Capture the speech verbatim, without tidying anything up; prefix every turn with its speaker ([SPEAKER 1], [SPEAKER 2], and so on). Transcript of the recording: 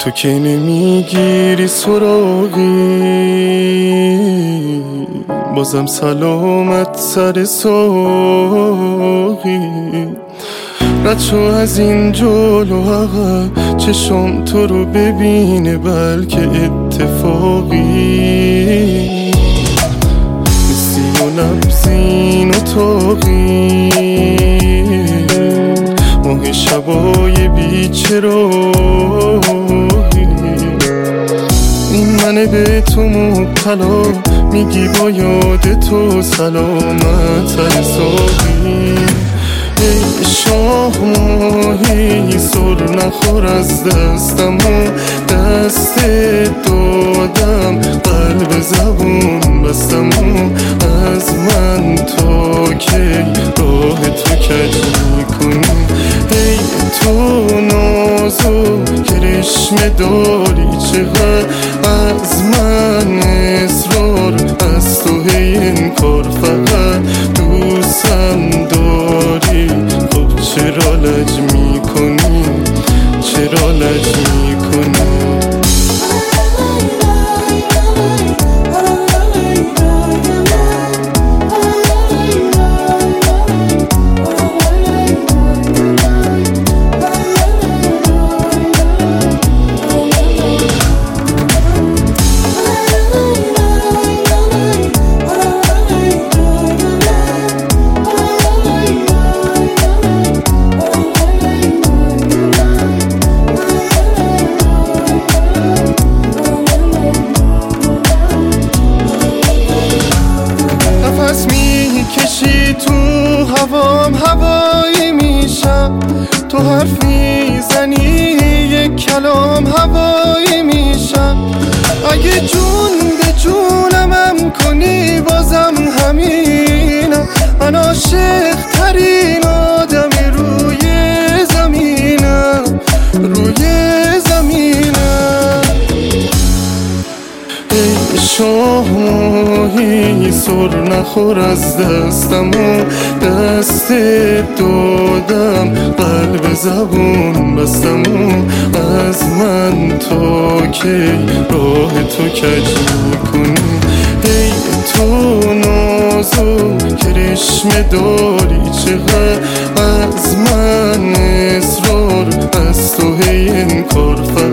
[SPEAKER 1] تو که نمیگیری سراغی، بازم سلامت سر ساقی. رد شو از این جلو عقب، چشم تو رو ببینه بلکه اتفاقی. حسی و نبزین و تاقی، ماه شبای بیچراغی. این منه به تو مبتلا، میگی با یاد تو سلامت ساقی. ای شاه ماهی سر نخور از دستم و دست دادم، قلب زبون بستم و از من تا کی راه تو کج میکنی. ای تو نازو کرشمه داری، چقدر از من اصرار، از تو هی انکار، فقط دوستم داری. خب چرا لج میکنی، چرا لج میکنی؟ کشی تو هوام هوایی میشم، تو حرف میزنی یک کلام هوایی میشم. اگه جون به جونمم کنی بازم همینم، من عاشق ترین آدمی روی زمینم، روی زمینم. ای شاه ماهی سر نخور از دستم و دست دادم، قلب زبون بستم و از من تا کی راه تو کج میکنی. ای تو نازو کرشمه داری، چقدر از من اصرار، از تو هی انکار.